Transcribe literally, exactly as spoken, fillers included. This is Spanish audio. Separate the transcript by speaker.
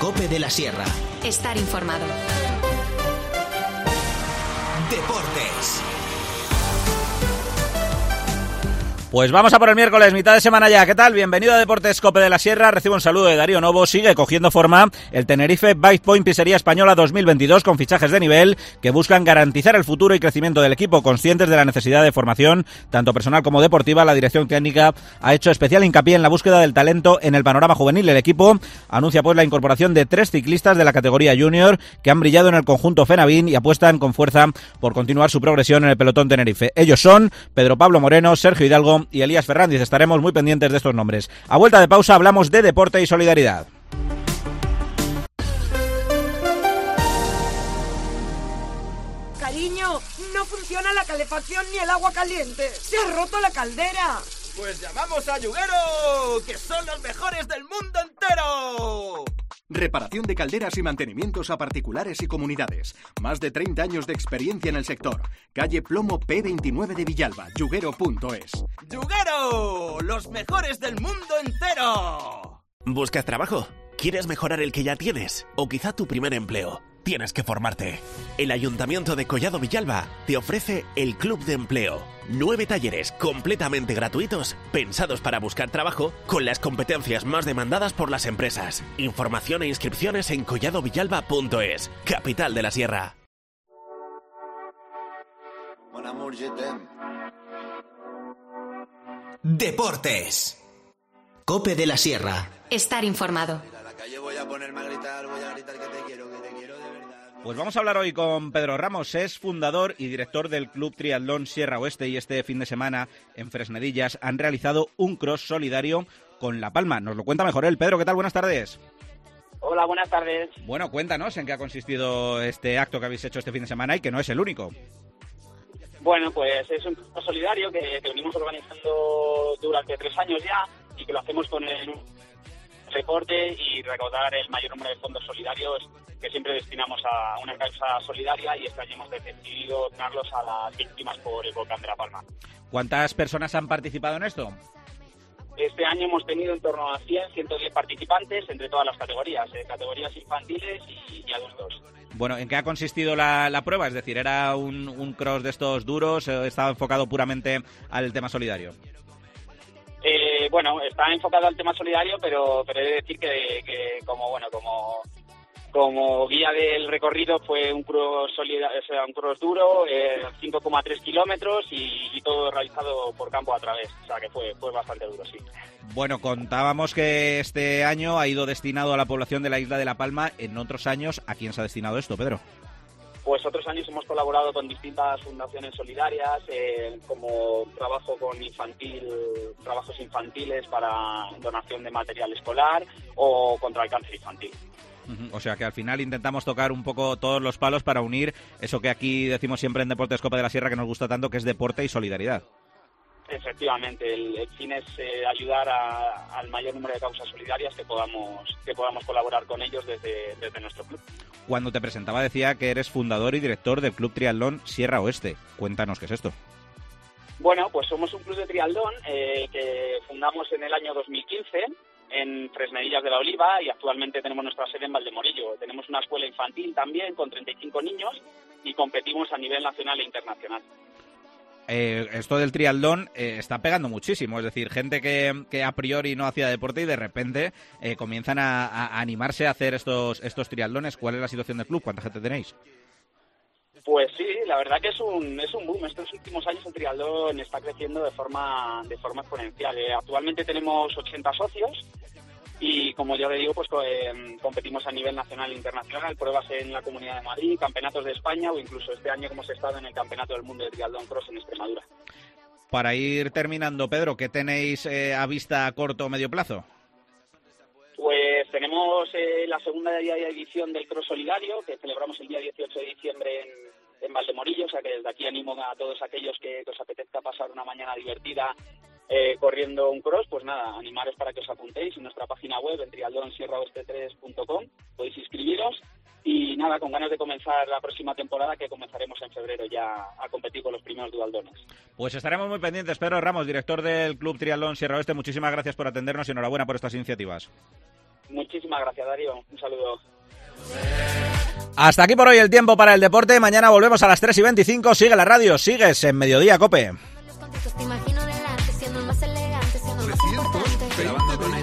Speaker 1: COPE de la Sierra.
Speaker 2: Estar informado.
Speaker 1: Deportes.
Speaker 3: Pues vamos a por el miércoles, mitad de semana ya. ¿Qué tal? Bienvenido a Deportes Cope de la Sierra. Recibo un saludo de Darío Novo. Sigue cogiendo forma el Tenerife Bike Point Pizzería Española dos mil veintidós con fichajes de nivel que buscan garantizar el futuro y crecimiento del equipo. Conscientes de la necesidad de formación, tanto personal como deportiva, la dirección técnica ha hecho especial hincapié en la búsqueda del talento en el panorama juvenil. El equipo anuncia pues la incorporación de tres ciclistas de la categoría junior que han brillado en el conjunto Fenavín y apuestan con fuerza por continuar su progresión en el pelotón Tenerife. Ellos son Pedro Pablo Moreno, Sergio Hidalgo y Elías Fernández. Estaremos muy pendientes de estos nombres. A vuelta de pausa hablamos de deporte y solidaridad.
Speaker 4: Cariño, no funciona la calefacción ni el agua caliente. Se ha roto la caldera.
Speaker 5: Pues llamamos a Yuguero, que son los mejores del mundo entero.
Speaker 6: Reparación de calderas y mantenimientos a particulares y comunidades. Más de treinta años de experiencia en el sector. Calle Plomo P veintinueve de Villalba, yuguero punto es.
Speaker 5: ¡Yuguero! ¡Los mejores del mundo entero!
Speaker 7: ¿Buscas trabajo? ¿Quieres mejorar el que ya tienes? ¿O quizá tu primer empleo? Tienes que formarte. El Ayuntamiento de Collado Villalba te ofrece el Club de Empleo. Nueve talleres completamente gratuitos pensados para buscar trabajo con las competencias más demandadas por las empresas. Información e inscripciones en collado villalba punto es, capital de la Sierra.
Speaker 1: Deportes. COPE de la Sierra.
Speaker 2: Estar informado.
Speaker 3: Pues vamos a hablar hoy con Pedro Ramos. Es fundador y director del Club Triatlón Sierra Oeste y este fin de semana en Fresnedillas han realizado un cross solidario con La Palma. Nos lo cuenta mejor él. Pedro, ¿qué tal? Buenas tardes.
Speaker 8: Hola, buenas tardes.
Speaker 3: Bueno, cuéntanos en qué ha consistido este acto que habéis hecho este fin de semana y que no es el único.
Speaker 8: Bueno, pues es un cross solidario que, que venimos organizando durante tres años ya y que lo hacemos con el reporte y recaudar el mayor número de fondos solidarios que siempre destinamos a una causa solidaria, y este año hemos decidido donarlos a las víctimas por el volcán de La Palma.
Speaker 3: ¿Cuántas personas han participado en esto?
Speaker 8: Este año hemos tenido en torno a cien, ciento diez participantes entre todas las categorías, eh, categorías infantiles y, y adultos.
Speaker 3: Bueno, ¿en qué ha consistido la, la prueba? Es decir, ¿era un, un cross de estos duros? ¿Estaba enfocado puramente al tema solidario?
Speaker 8: Eh, bueno, está enfocado al tema solidario, pero, pero he de decir que, que como bueno como como guía del recorrido fue un cross solidario, o sea, un cross duro, eh, cinco coma tres kilómetros y, y todo realizado por campo a través, o sea que fue fue bastante duro, sí.
Speaker 3: Bueno, contábamos que este año ha ido destinado a la población de la isla de La Palma. En otros años, ¿a quién se ha destinado esto, Pedro?
Speaker 8: Pues otros años hemos colaborado con distintas fundaciones solidarias, eh, como trabajo con infantil, trabajos infantiles para donación de material escolar o contra el cáncer infantil.
Speaker 3: O sea que al final intentamos tocar un poco todos los palos para unir eso que aquí decimos siempre en Deportes Cope de la Sierra que nos gusta tanto, que es deporte y solidaridad.
Speaker 8: Efectivamente, el, el fin es eh, ayudar a, al mayor número de causas solidarias que podamos que podamos colaborar con ellos desde, desde nuestro club.
Speaker 3: Cuando te presentaba decía que eres fundador y director del Club Triatlón Sierra Oeste. Cuéntanos qué es esto.
Speaker 8: Bueno, pues somos un club de triatlón eh, que fundamos en el año dos mil quince en Fresnedillas de la Oliva y actualmente tenemos nuestra sede en Valdemorillo. Tenemos una escuela infantil también con treinta y cinco niños y competimos a nivel nacional e internacional.
Speaker 3: Eh, esto del triatlón eh, está pegando muchísimo, es decir, gente que, que a priori no hacía deporte y de repente eh, comienzan a, a animarse a hacer estos estos triatlones. ¿Cuál es la situación del club? ¿Cuánta gente tenéis?
Speaker 8: Pues sí, la verdad que es un es un boom. Estos últimos años el triatlón está creciendo de forma de forma exponencial. Eh, actualmente tenemos ochenta socios y, como yo le digo, pues eh, competimos a nivel nacional e internacional, pruebas en la Comunidad de Madrid, campeonatos de España o incluso este año que hemos estado en el Campeonato del Mundo de Triatlón Cross en Extremadura.
Speaker 3: Para ir terminando, Pedro, ¿qué tenéis eh, a vista a corto o medio plazo?
Speaker 8: Pues tenemos eh, la segunda edición del Cross Solidario, que celebramos el día dieciocho de diciembre en, en Valdemorillo, o sea que desde aquí animo a todos aquellos que, que os apetezca pasar una mañana divertida eh, corriendo un cross, pues nada, animaros para que os apuntéis en nuestra página web en triatlón sierra oeste tres punto com, podéis inscribiros y nada, con ganas de comenzar la próxima temporada, que comenzaremos en febrero ya a competir con los primeros dualdones.
Speaker 3: Pues estaremos muy pendientes. Pedro Ramos, director del Club Triatlón Sierra Oeste, muchísimas gracias por atendernos y enhorabuena por estas iniciativas.
Speaker 8: Muchísimas gracias, Darío. Un saludo.
Speaker 3: Hasta aquí por hoy el tiempo para el deporte. Mañana volvemos a las tres y veinticinco. Sigue la radio, sigues en Mediodía Cope.
Speaker 9: trescientos veinte